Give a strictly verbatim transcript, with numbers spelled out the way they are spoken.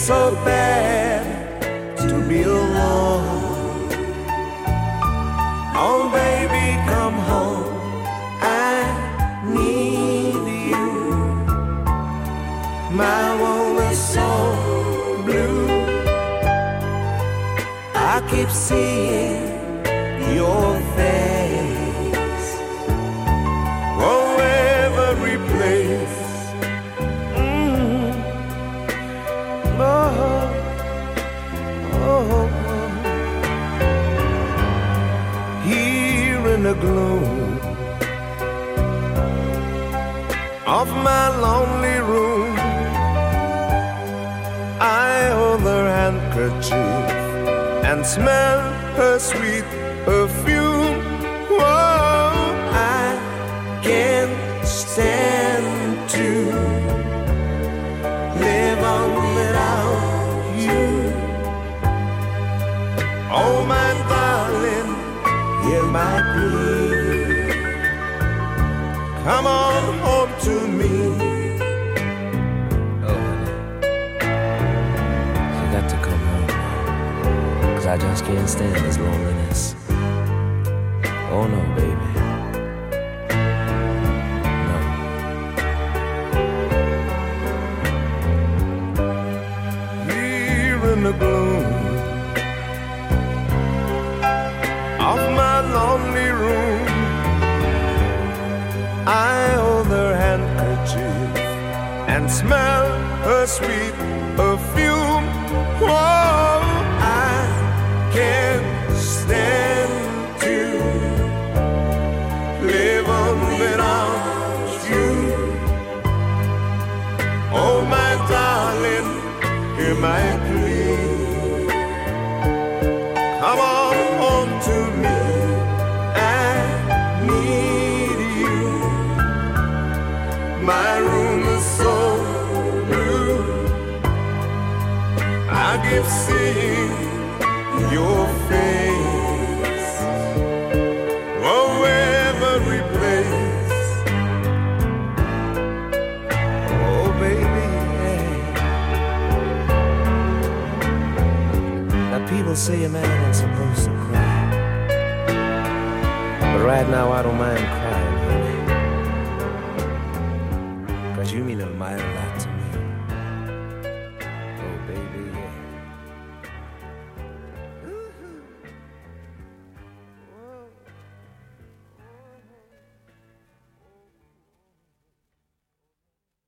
so bad to be alone. Oh baby, come home, I need you. My world is so blue. I keep seeing your face, oh every place. Mm. Oh, oh, here in the gloom of my lonely room, I hold her handkerchief and smell her sweet perfume. Whoa, I can't stand to live on without you. Oh my darling, hear my plea. Come on home to me. Oh honey, you got to come home now, 'cause I just can't stand this loneliness. Oh no, baby. No. Here in the gloom of my lonely room, I hold her handkerchief and smell her sweet perfume. Whoa, I can't stand to live on without you. Oh my darling, hear my plea. Come on home to me, I need you. My room is so blue, I keep seeing your face, oh every place. Oh baby, yeah. Now people say a man ain't supposed to cry, but right now I don't mind crying, honey, 'cause you mean a mighty lot to me.